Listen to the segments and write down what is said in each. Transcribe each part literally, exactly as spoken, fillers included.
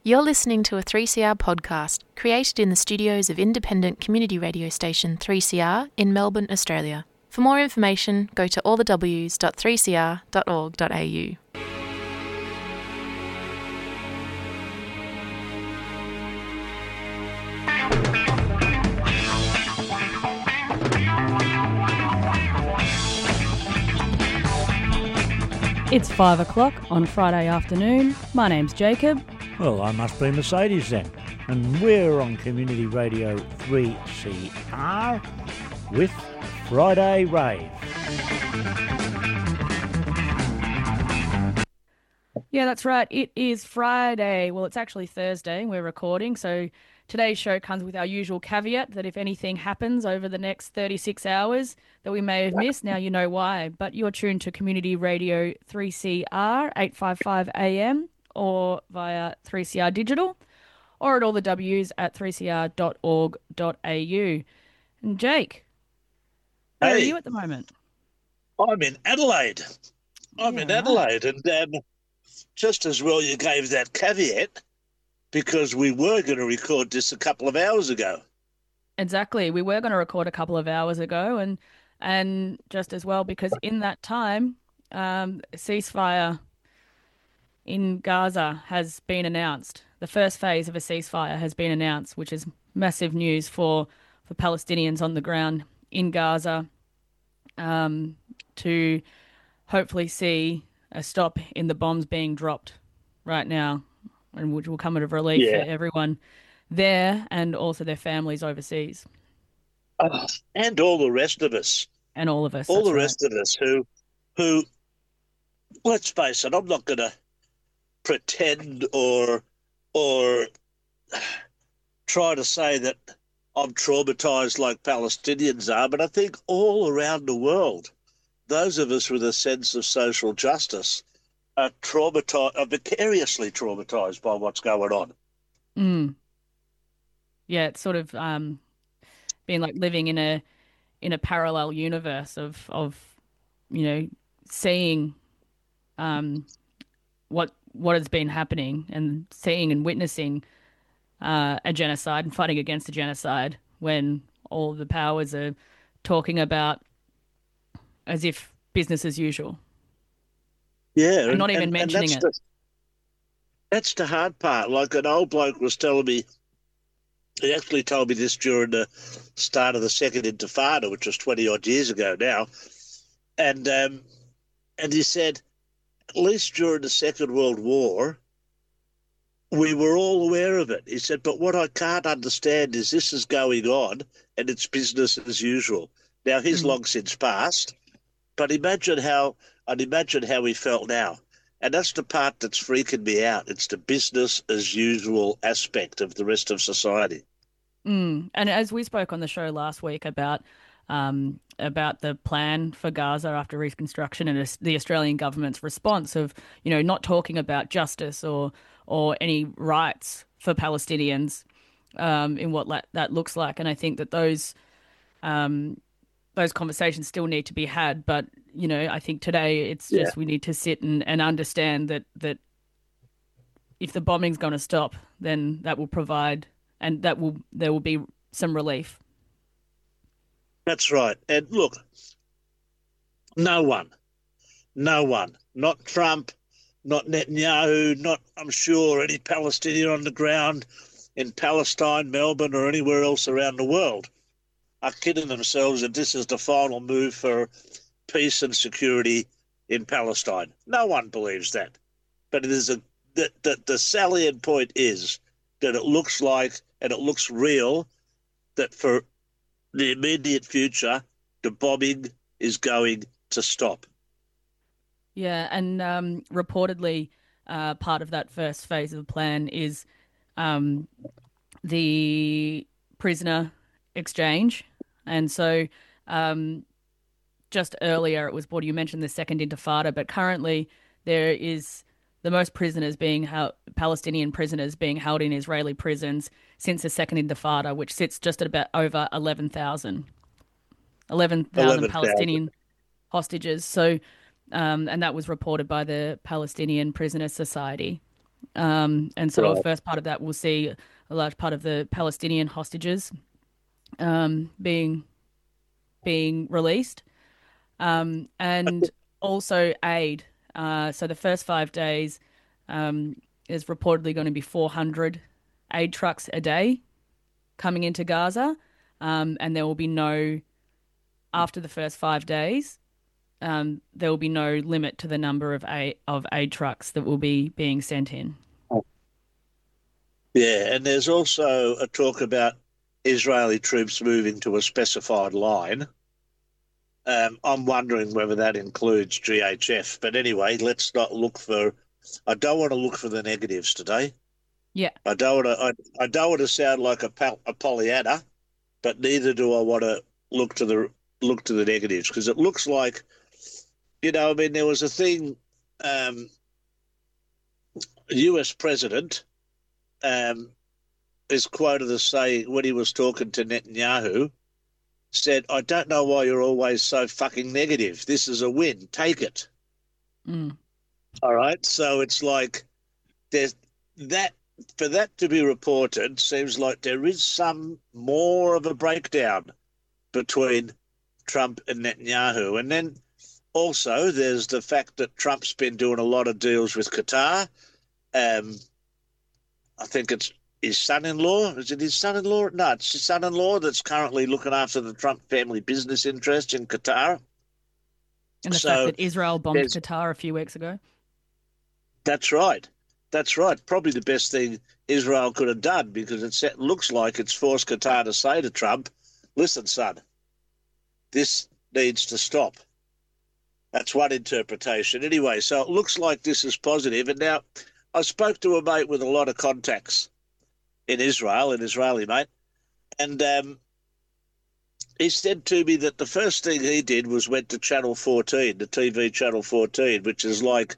You're listening to a three C R podcast created in the studios of independent community radio station three C R in Melbourne, Australia. For more information, go to all the w s dot three c r dot org dot a u. It's five o'clock on Friday afternoon. My name's Jacob. Well, I must be Mercedes then. And we're on Community Radio three C R with Friday Rave. Yeah, that's right. It is Friday. Well, it's actually Thursday. We're recording. So today's show comes with our usual caveat that if anything happens over the next thirty-six hours that we may have missed, now you know why. But you're tuned to Community Radio three C R, eight fifty-five A M, or via three C R Digital, or at all the W's at three c r dot org dot a u. And Jake, where hey, are you at the moment? I'm in Adelaide. I'm Yeah, in right. Adelaide, and um, just as well you gave that caveat, because we were going to record this a couple of hours ago. Exactly. We were going to record a couple of hours ago, and and just as well because in that time, um, a ceasefire in Gaza has been announced. The first phase of a ceasefire has been announced, which is massive news for, for Palestinians on the ground in Gaza, um, to hopefully see a stop in the bombs being dropped right now, and which will come as a relief Yeah. for everyone there and also their families overseas. Oh, and all the rest of us, And all of us. all that's the right. rest of us who, who, let's face it, I'm not going to pretend or, or try to say that I'm traumatised like Palestinians are, but I think all around the world, those of us with a sense of social justice are traumatised, are vicariously traumatised by what's going on. Mm. Yeah, it's sort of um, been like living in a in a parallel universe of of you know seeing um, what what has been happening and seeing and witnessing uh, a genocide and fighting against a genocide when all the powers are talking about as if business as usual. Yeah, And not even mentioning that's it. The, that's the hard part. Like an old bloke was telling me, he actually told me this during the start of the Second Intifada, which was twenty odd years ago now, and um, and he said, at least during the Second World War, we were all aware of it. He said, but what I can't understand is this is going on and it's business as usual. Now he's Mm. long since passed, but imagine how I'd imagine how he felt now. And that's the part that's freaking me out. It's the business as usual aspect of the rest of society. Mm. And as we spoke on the show last week about um, about the plan for Gaza after reconstruction and as- the Australian government's response of, you know, not talking about justice or or any rights for Palestinians um, in what la- that looks like. And I think that those um, those conversations still need to be had. But, you know, I think today it's Yeah. just we need to sit and, and understand that that if the bombing's going to stop, then that will provide and that will there will be some relief. That's right. And look, no one, no one, not Trump, not Netanyahu, not, I'm sure, any Palestinian on the ground in Palestine, Melbourne, or anywhere else around the world are kidding themselves that this is the final move for peace and security in Palestine. No one believes that. But it is a the, the, the salient point is that it looks like, and it looks real, that for the immediate future, the bombing is going to stop. Yeah, and um, reportedly, uh, part of that first phase of the plan is um, the prisoner exchange. And so um, just earlier, it was, what you mentioned, the Second Intifada, but currently there is the most prisoners being held, Palestinian prisoners being held in Israeli prisons since the Second Intifada, which sits just at about over eleven thousand. eleven thousand eleven thousand. Palestinian hostages. So, um, and that was reported by the Palestinian Prisoner Society. Um, and so Right. the first part of that, we'll see a large part of the Palestinian hostages um, being being released, um, and also aid. Uh, so the first five days um, is reportedly going to be four hundred aid trucks a day coming into Gaza, um, and there will be no, after the first five days, um, there will be no limit to the number of aid, of aid trucks that will be being sent in. Yeah, and there's also a talk about Israeli troops moving to a specified line. Um, I'm wondering whether that includes G H F. But anyway, let's not look for. I don't want to look for the negatives today. Yeah. I don't want to. I, I don't want to sound like a, a Pollyanna, but neither do I want to look to the look to the negatives, because it looks like, you know, I mean, there was a thing. Um, U S president um, is quoted as saying, when he was talking to Netanyahu, said, "I don't know why you're always so fucking negative. This is a win. Take it." Mm. All right. So it's like there's that, for that to be reported, seems like there is some more of a breakdown between Trump and Netanyahu. And then also there's the fact that Trump's been doing a lot of deals with Qatar. Um, I think it's his son-in-law. Is it his son-in-law? No, it's his son-in-law that's currently looking after the Trump family business interest in Qatar. And the So fact that Israel bombed there's- Qatar a few weeks ago. That's right. That's right. Probably the best thing Israel could have done, because it set- looks like it's forced Qatar to say to Trump, "Listen, son, this needs to stop." That's one interpretation. Anyway, so it looks like this is positive. And now I spoke to a mate with a lot of contacts in Israel, an Israeli mate, and um, he said to me that the first thing he did was went to Channel fourteen, the T V Channel fourteen, which is like,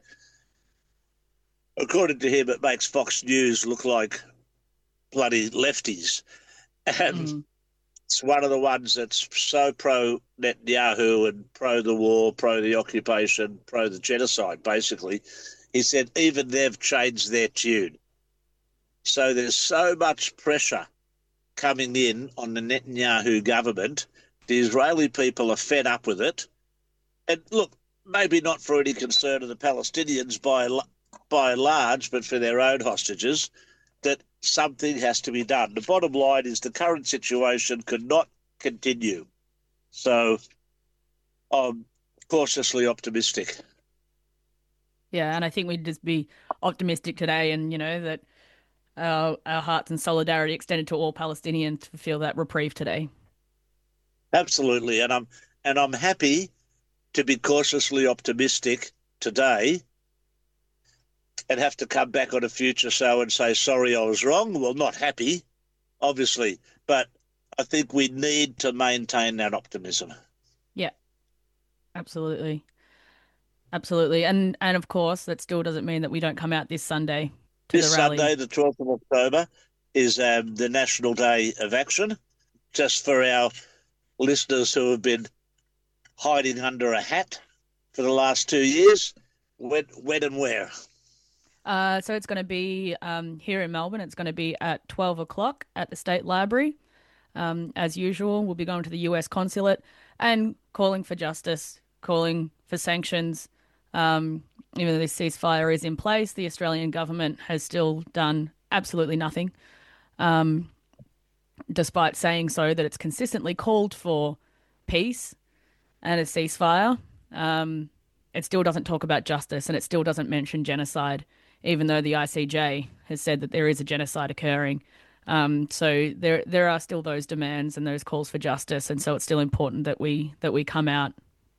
according to him, it makes Fox News look like bloody lefties. And Mm. it's one of the ones that's so pro Netanyahu and pro the war, pro the occupation, pro the genocide, basically. He said even they've changed their tune. So there's so much pressure coming in on the Netanyahu government. The Israeli people are fed up with it. And look, maybe not for any concern of the Palestinians by by and large, but for their own hostages, that something has to be done. The bottom line is the current situation could not continue. So I'm cautiously optimistic. Yeah, and I think we'd just be optimistic today, and you know that our, our hearts and solidarity extended to all Palestinians to feel that reprieve today. Absolutely, and I'm and I'm happy to be cautiously optimistic today, and have to come back on a future show and say, sorry, I was wrong. Well, not happy, obviously, but I think we need to maintain that optimism. Yeah, absolutely. Absolutely. And and of course, that still doesn't mean that we don't come out this Sunday to This the rally. Sunday, the twelfth of October, is um, the National Day of Action. Just for our listeners who have been hiding under a hat for the last two years, when, when and where? Uh, so it's going to be um, here in Melbourne. It's going to be at twelve o'clock at the State Library. Um, as usual, we'll be going to the U S consulate and calling for justice, calling for sanctions. Um, even though this ceasefire is in place, the Australian government has still done absolutely nothing, um, despite saying so, that it's consistently called for peace and a ceasefire. Um, it still doesn't talk about justice, and it still doesn't mention genocide, even though the I C J has said that there is a genocide occurring. Um, so there there are still those demands and those calls for justice, and so it's still important that we that we come out.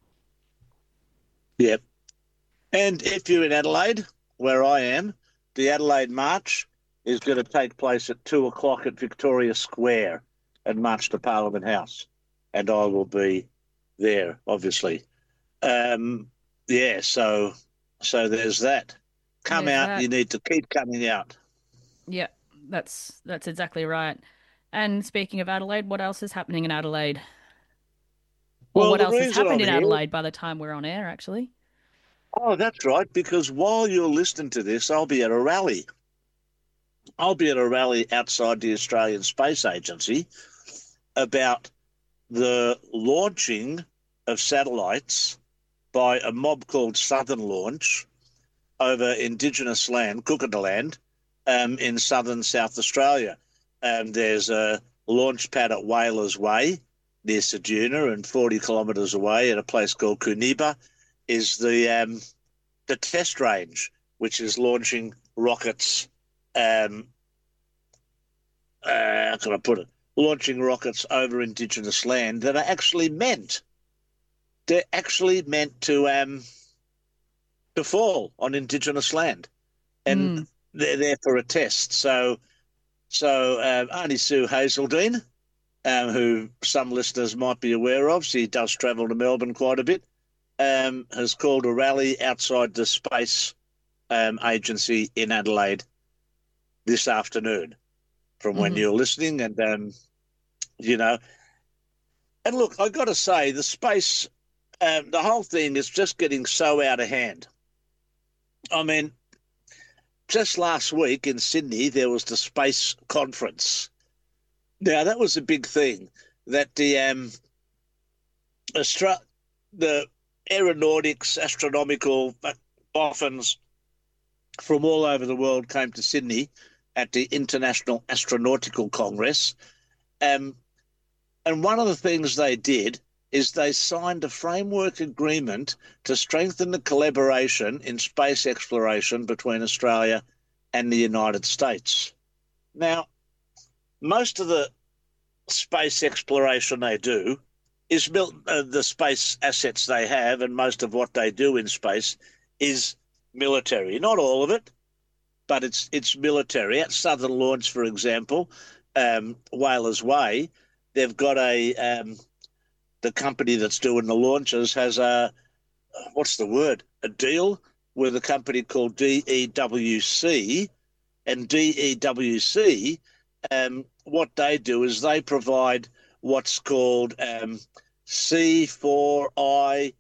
Yep. And if you're in Adelaide, where I am, the Adelaide March is going to take place at two o'clock at Victoria Square and march to Parliament House. And I will be there, obviously. Um, yeah, so so there's that. Come There's out. that. You need to keep coming out. Yeah, that's that's exactly right. And speaking of Adelaide, what else is happening in Adelaide? Or Well, what the else has reason happened I'm in here- Adelaide by the time we're on air, actually? Oh, that's right, because while you're listening to this, I'll be at a rally. I'll be at a rally outside the Australian Space Agency about the launching of satellites by a mob called Southern Launch over Indigenous land, Kookagalland, um, in southern South Australia. Um, there's a launch pad at Whalers Way near Ceduna, and forty kilometres away at a place called Kuniba is the um, the test range, which is launching rockets. Um, uh, how can I put it? Launching rockets over Indigenous land that are actually meant. They're actually meant to um to fall on Indigenous land, and mm. they're there for a test. So, so um, Auntie Sue Hazeldine, um, who some listeners might be aware of, she does travel to Melbourne quite a bit, um, has called a rally outside the Space um, Agency in Adelaide this afternoon, from mm-hmm. when you're listening, and um, you know, and look, I got to say, the space, um, the whole thing is just getting so out of hand. I mean, just last week in Sydney, there was the space conference. Now, that was a big thing, that the um, Astra- the aeronautics, astronomical boffins from all over the world came to Sydney at the International Astronautical Congress. Um, and one of the things they did is they signed a framework agreement to strengthen the collaboration in space exploration between Australia and the United States. Now, most of the space exploration they do is built, uh, the space assets they have, and most of what they do in space is military. Not all of it, but it's it's military. At Southern Launch, for example, um, Whalers Way, they've got a... Um, the company that's doing the launches has a, what's the word, a deal with a company called D E W C, and D E W C, um, what they do is they provide what's called um, C four I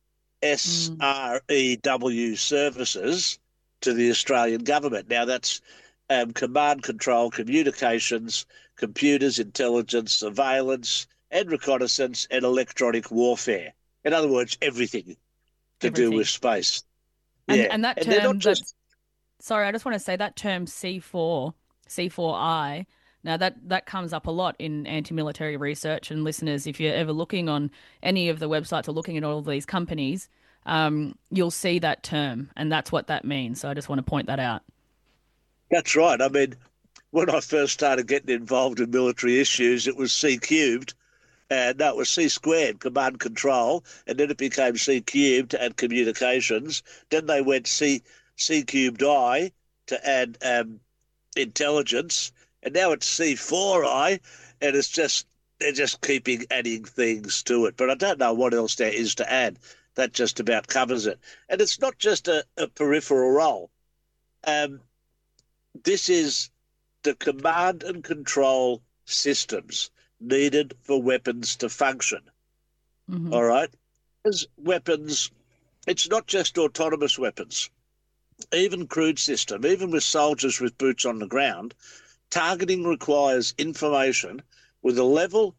S R E W services to the Australian government. Now, that's um, command, control, communications, computers, intelligence, surveillance, and reconnaissance, and electronic warfare. In other words, everything to everything. do with space. And, yeah. and that and term, just... that, sorry, I just want to say that term C four, C four I, now that, that comes up a lot in anti-military research, and listeners, if you're ever looking on any of the websites or looking at all of these companies, um, you'll see that term, and that's what that means. So I just want to point that out. That's right. I mean, when I first started getting involved in military issues, it was C cubed. And that was C squared, command control, and then it became C cubed and communications. Then they went C C cubed I to add um, intelligence, and now it's C four I, and it's just they're just keeping adding things to it. But I don't know what else there is to add. That just about covers it. And it's not just a, a peripheral role. Um, this is the command and control systems needed for weapons to function. Mm-hmm. All right? As weapons, it's not just autonomous weapons. Even crude system, even with soldiers with boots on the ground, targeting requires information with a level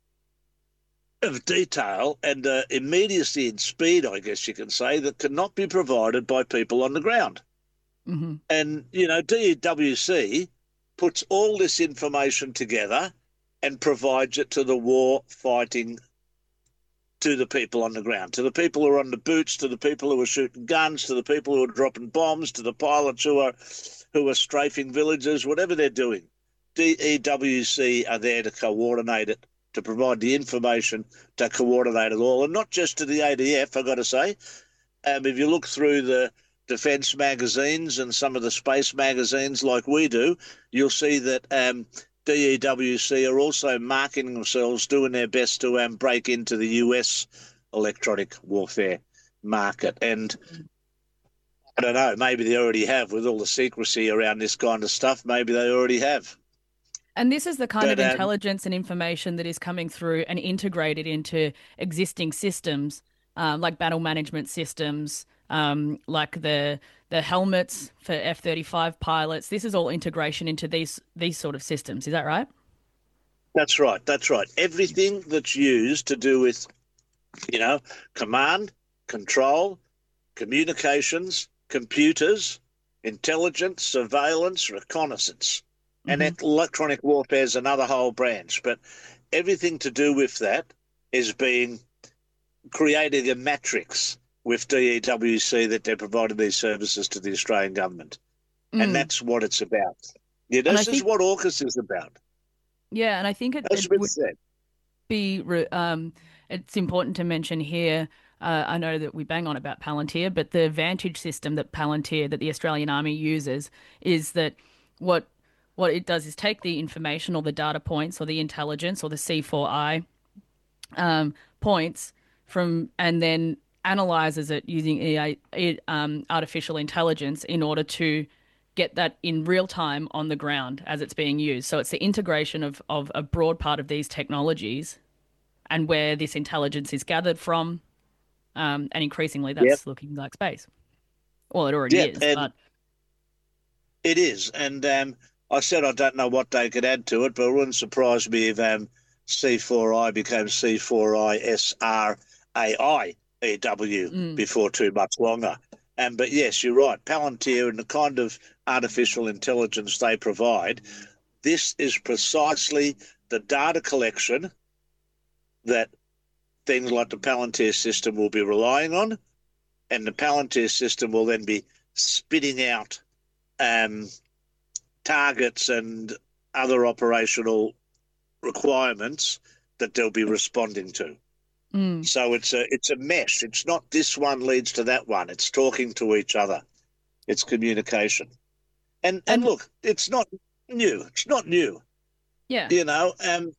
of detail and uh, immediacy and speed, I guess you can say, that cannot be provided by people on the ground. Mm-hmm. And, you know, D E W C puts all this information together and provides it to the war fighting, to the people on the ground, to the people who are on the boots, to the people who are shooting guns, to the people who are dropping bombs, to the pilots who are who are strafing villages, whatever they're doing. D E W C are there to coordinate it, to provide the information to coordinate it all, and not just to the A D F, I've got to say. Um, if you look through the defence magazines and some of the space magazines like we do, you'll see that um, D E W C are also marketing themselves, doing their best to um, break into the U S electronic warfare market. And I don't know, maybe they already have, with all the secrecy around this kind of stuff, maybe they already have. And this is the kind but, of um, intelligence and information that is coming through and integrated into existing systems, um, like battle management systems, um, like the the helmets for F thirty-five pilots. This is all integration into these these sort of systems. Is that right? That's right. That's right. Everything that's used to do with, you know, command, control, communications, computers, intelligence, surveillance, reconnaissance, and Mm-hmm. electronic warfare is another whole branch. But everything to do with that is being creating a matrix with D E W C that they're providing these services to the Australian government. Mm. And that's what it's about. Yeah, And I this is think- what AUKUS is about. Yeah, and I think it, As it Smith would said. be re- um, it's important to mention here. Uh, I know that we bang on about Palantir, but the Vantage system that Palantir, that the Australian Army uses, is that what what it does is take the information or the data points or the intelligence or the C four I um, points from and then analyzes it using A I, um, artificial intelligence in order to get that in real time on the ground as it's being used. So it's the integration of, of a broad part of these technologies and where this intelligence is gathered from. Um, and increasingly that's Yep. looking like space. Well, it already Yep, is, and- but It is. And um, I said I don't know what they could add to it, but it wouldn't surprise me if um, C four I became C four I S R A I E W Mm. before too much longer. Um, but yes, you're right. Palantir and the kind of artificial intelligence they provide, this is precisely the data collection that things like the Palantir system will be relying on, and the Palantir system will then be spitting out um, targets and other operational requirements that they'll be responding to. mm, So it's a it's a mesh. It's not this one leads to that one. It's talking to each other. It's communication. And and, And- look, it's not new. It's not new. yeah. You know, um,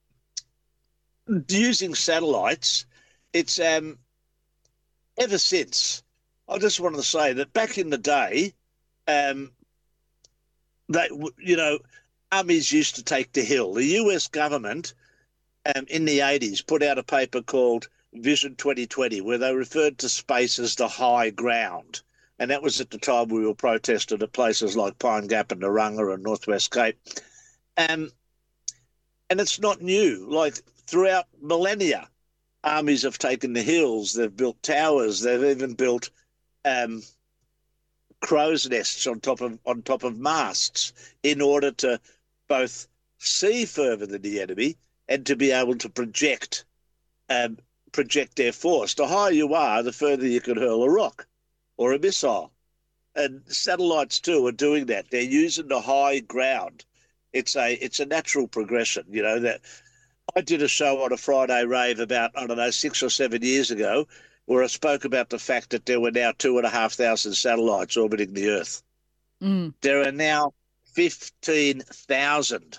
using satellites, it's um, ever since. I just wanted to say that back in the day, um, that you know, armies used to take the hill. The U S government, um, in the eighties, put out a paper called Vision twenty twenty, where they referred to space as the high ground, and that was at the time we were protested at places like Pine Gap and Naranga and Northwest Cape. Um, and it's not new. Like throughout millennia, armies have taken the hills. They've built towers. They've even built um, crow's nests on top of on top of masts in order to both see further than the enemy and to be able to project um, project their force. The higher you are, the further you can hurl a rock or a missile. And satellites too are doing that. They're using the high ground. It's a it's a natural progression, you know. That I did a show on a Friday rave about, I don't know, six or seven years ago, where I spoke about the fact that there were now two and a half thousand satellites orbiting the Earth. Mm, There are now fifteen thousand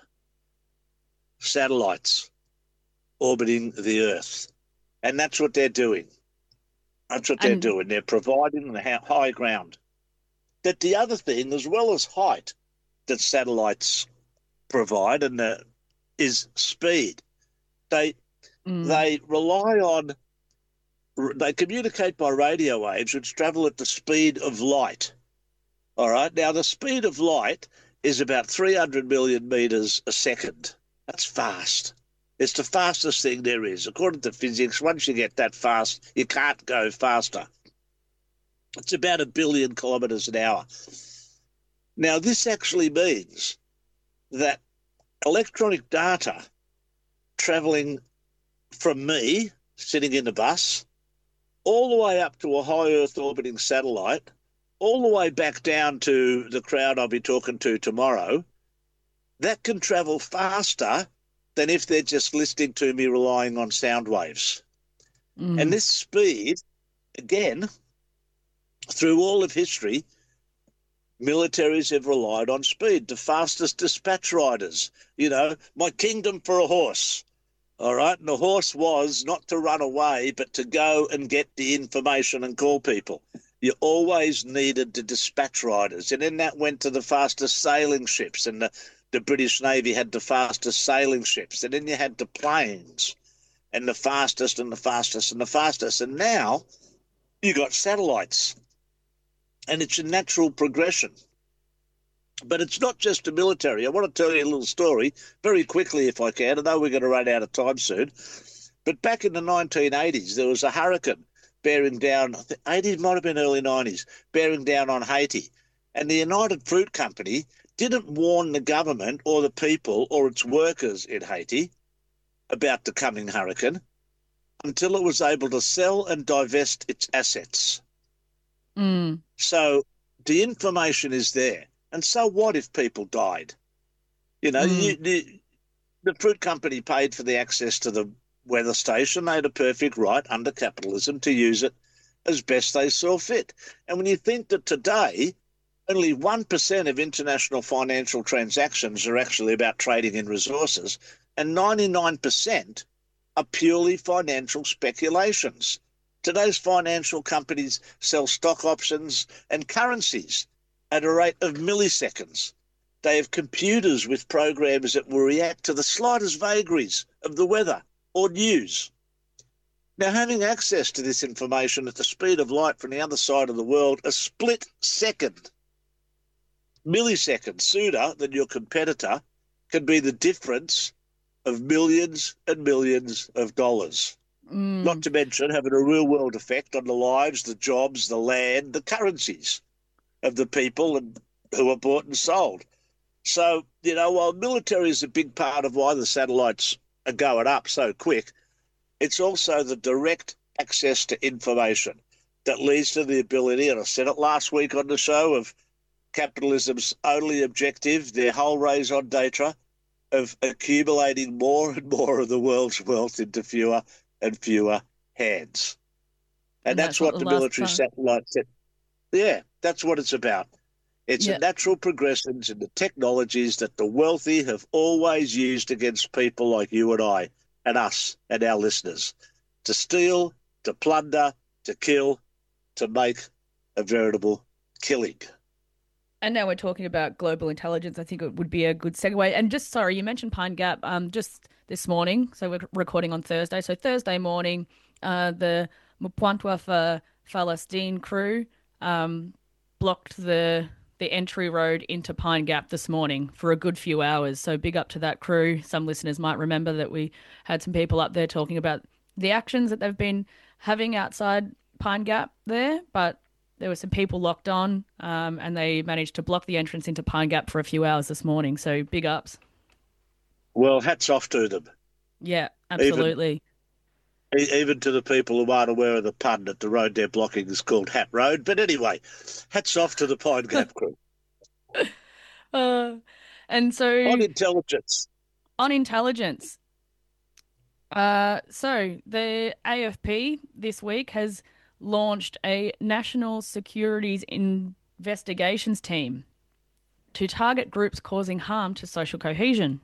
satellites orbiting the Earth. And that's what they're doing. That's what they're And- doing. They're providing the ha- high ground. But the other thing, as well as height, that satellites provide and the, is speed. They mm, they rely on, they communicate by radio waves which travel at the speed of light. All right. Now, the speed of light is about three hundred million meters a second. That's fast. It's the fastest thing there is. According to physics, once you get that fast, you can't go faster. It's about a billion kilometers an hour. Now, this actually means that electronic data traveling from me, sitting in the bus, all the way up to a high Earth orbiting satellite, all the way back down to the crowd I'll be talking to tomorrow, that can travel faster than if they're just listening to me relying on sound waves. mm. And this speed, again, through all of history, militaries have relied on speed. The fastest dispatch riders, you know, my kingdom for a horse. All right. And the horse was not to run away, but to go and get the information and call people. You always needed the dispatch riders. And then that went to the fastest sailing ships, and the, the British Navy had the fastest sailing ships. And then you had the planes and the fastest and the fastest and the fastest. And now you got satellites. and it's a natural progression. But it's not just the military. I want to tell you a little story very quickly if I can. I know we're going to run out of time soon. But back in the nineteen eighties, there was a hurricane bearing down, I think eighties might have been early nineties, bearing down on Haiti. And the United Fruit Company didn't warn the government or the people or its workers in Haiti about the coming hurricane until it was able to sell and divest its assets. Mm. So the information is there. And so what if people died? You know, Mm. you, the, the fruit company paid for the access to the weather station. They had a perfect right under capitalism to use it as best they saw fit. And when you think that today only one percent of international financial transactions are actually about trading in resources, and ninety-nine percent are purely financial speculations. Today's financial companies sell stock options and currencies at a rate of milliseconds. They have computers with programs that will react to the slightest vagaries of the weather or news. Now, having access to this information at the speed of light from the other side of the world, a split second, millisecond sooner than your competitor, can be the difference of millions and millions of dollars. Mm. Not to mention having a real-world effect on the lives, the jobs, the land, the currencies of the people and who are bought and sold. So, you know, while military is a big part of why the satellites are going up so quick, it's also the direct access to information that leads to the ability, and I said it last week on the show, of capitalism's only objective, their whole raison d'etre, of accumulating more and more of the world's wealth into fewer and fewer hands. And, And that's, that's what, what the the military last time- satellite said. Yeah, that's what it's about. It's Yeah. a natural progressions in the technologies that the wealthy have always used against people like you and I and us and our listeners, to steal, to plunder, to kill, to make a veritable killing. And now we're talking about global intelligence. I think it would be a good segue. And just, sorry, you mentioned Pine Gap um, just this morning. So we're recording on Thursday. So Thursday morning, uh, the Mpointwa for Palestine crew um, blocked the the entry road into Pine Gap this morning for a good few hours. So big up to that crew. Some listeners might remember that we had some people up there talking about the actions that they've been having outside Pine Gap there, but there were some people locked on um, and they managed to block the entrance into Pine Gap for a few hours this morning. So big ups. Well, hats off to them. Yeah, absolutely. E- Even to the people who aren't aware of the pun that the road they're blocking is called Hat Road. But anyway, hats off to the Pine Gap crew. Uh, and so On intelligence. on intelligence. Uh, so the A F P this week has launched a national securities investigations team to target groups causing harm to social cohesion.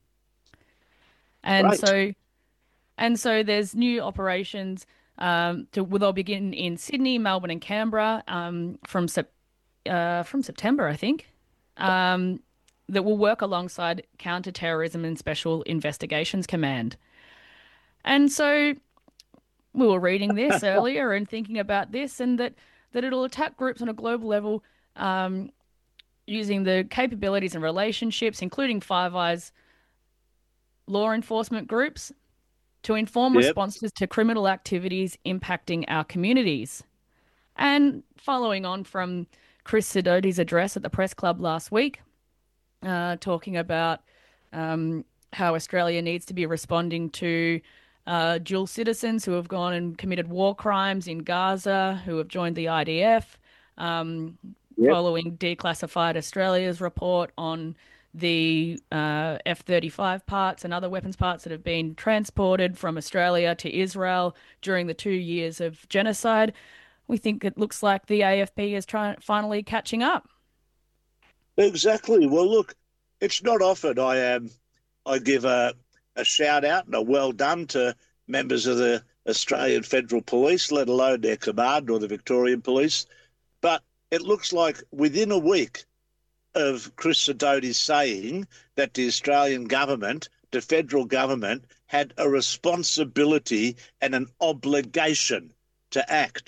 And Right. so and so there's new operations um to well, they'll begin in Sydney, Melbourne and Canberra um from sep- uh from September, I think. Um that will work alongside Counterterrorism and Special Investigations Command. And so we were reading this earlier and thinking about this, and that, that it'll attack groups on a global level um, using the capabilities and relationships, including Five Eyes law enforcement groups, to inform Yep. responses to criminal activities impacting our communities. And following on from Chris Sidoti's address at the Press Club last week, uh, talking about um, how Australia needs to be responding to uh, dual citizens who have gone and committed war crimes in Gaza, who have joined the I D F, um, Yep. following Declassified Australia's report on the uh, F thirty-five parts and other weapons parts that have been transported from Australia to Israel during the two years of genocide. We think it looks like the A F P is trying finally catching up. Exactly. Well, look, it's not often I um, I give a, a shout out and a well done to members of the Australian Federal Police, let alone their command or the Victorian Police. But it looks like within a week of Chris Sidoti saying that the Australian government, the federal government, had a responsibility and an obligation to act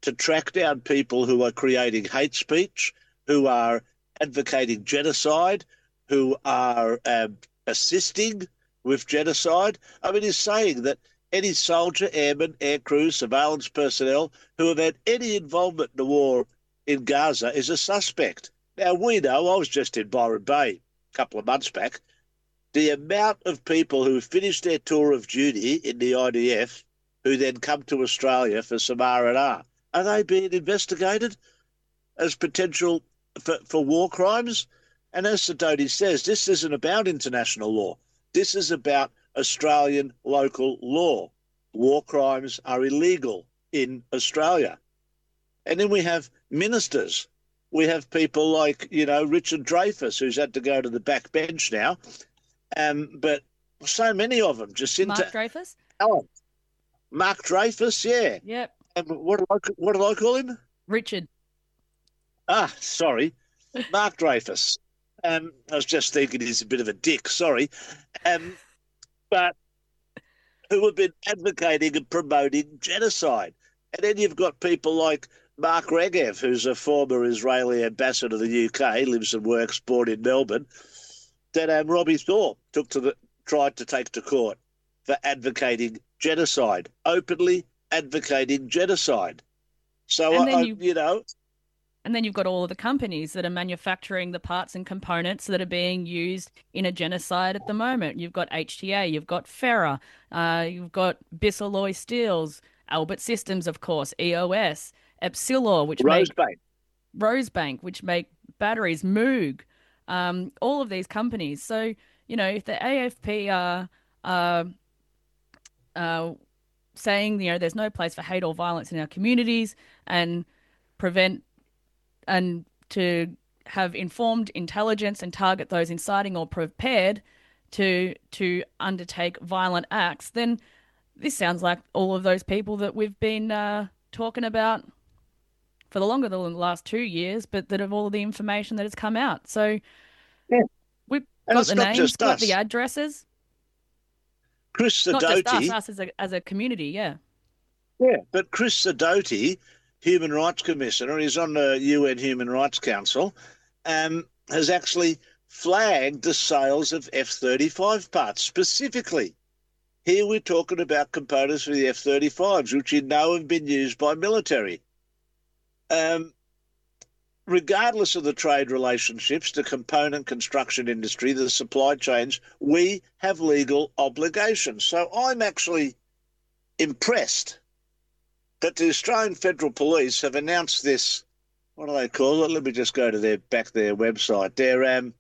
to track down people who are creating hate speech, who are advocating genocide, who are um, assisting with genocide. I mean, he's saying that any soldier, airman, aircrew, surveillance personnel who have had any involvement in the war in Gaza is a suspect. Now, we know, I was just in Byron Bay a couple of months back, the amount of people who finished their tour of duty in the I D F who then come to Australia for some R and R, are they being investigated as potential for, for war crimes? And as Sidoti says, this isn't about international law. This is about Australian local law. War crimes are illegal in Australia. And then we have ministers. We have people like, you know, Richard Dreyfuss, who's had to go to the back bench now. Um, but so many of them. Jacinta Mark Dreyfus? Allen. Mark Dreyfuss, yeah. Yep. And what do I, what do I call him? Richard. Ah, sorry. Mark Dreyfuss. Um, I was just thinking he's a bit of a dick, sorry. Um, but who have been advocating and promoting genocide. And then you've got people like Mark Regev, who's a former Israeli ambassador to the U K, lives and works, born in Melbourne, that um, Robbie Thorpe took to the, tried to take to court for advocating genocide, openly advocating genocide. So, And then I, you- you know... And then you've got all of the companies that are manufacturing the parts and components that are being used in a genocide at the moment. You've got H T A, you've got Ferra, uh, you've got Bissalloy Steels, Albert Systems, of course, E O S, Epsilor, which make Rosebank. Rosebank, which make batteries, Moog, um, all of these companies. So, you know, if the A F P are uh, uh, saying, you know, there's no place for hate or violence in our communities and prevent and to have informed intelligence and target those inciting or prepared to to undertake violent acts, then this sounds like all of those people that we've been uh, talking about for the longer than the last two years, but that have all of the information that has come out. So Yeah. we've And got it's the not names, just got us. the addresses. Chris Not just us, Sidoti... us as a, as a community, yeah. Yeah, but Chris Sidoti, Human Rights Commissioner, he's on the U N Human Rights Council, um, has actually flagged the sales of F thirty-five parts specifically. Here we're talking about components for the F thirty-fives, which you know have been used by military. Um, regardless of the trade relationships, the component construction industry, the supply chains, we have legal obligations. So I'm actually impressed that the Australian Federal Police have announced this, what do they call it? Let me just go to their back their website. Their um,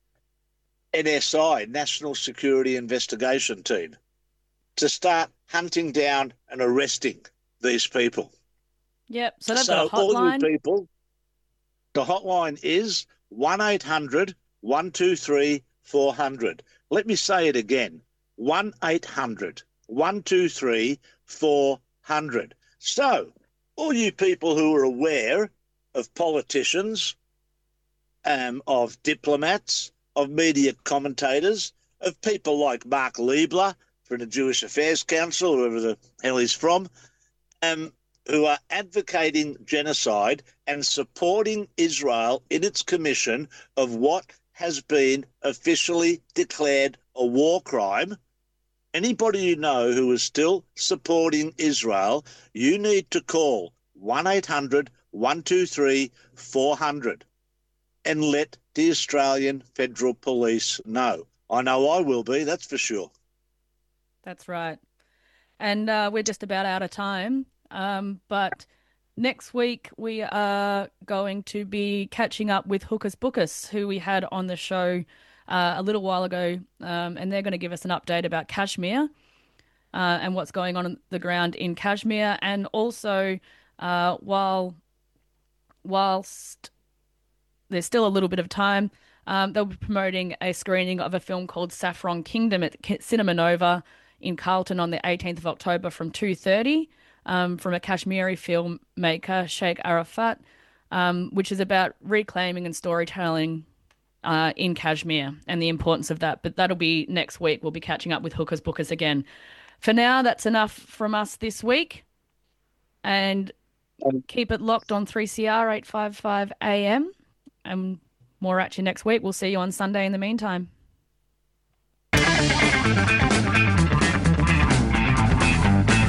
N S I, National Security Investigation Team, to start hunting down and arresting these people. Yep. So they've So got a all you hotline. people, the hotline is one eight hundred, one two three, four hundred. Let me say it again, one eight hundred, one two three, four hundred. So, all you people who are aware of politicians, um, of diplomats, of media commentators, of people like Mark Liebler from the Jewish Affairs Council, whoever the hell he's from, um, who are advocating genocide and supporting Israel in its commission of what has been officially declared a war crime. Anybody you know who is still supporting Israel, you need to call one eight hundred, one two three, four hundred and let the Australian Federal Police know. I know I will be, that's for sure. That's right. And uh, we're just about out of time. Um, but next week we are going to be catching up with Hookus Bookus, who we had on the show uh, a little while ago, um, and they're going to give us an update about Kashmir uh, and what's going on on the ground in Kashmir. And also, uh, while whilst there's still a little bit of time, um, they'll be promoting a screening of a film called Saffron Kingdom at Cinema Nova in Carlton on the eighteenth of October from two thirty. Um, from a Kashmiri filmmaker, Sheikh Arafat, um, which is about reclaiming and storytelling uh, in Kashmir and the importance of that. But that'll be next week. We'll be catching up with Hookus Bookus again. For now, that's enough from us this week. And Keep it locked on three C R eight fifty-five A M, and more at you next week. We'll see you on Sunday in the meantime.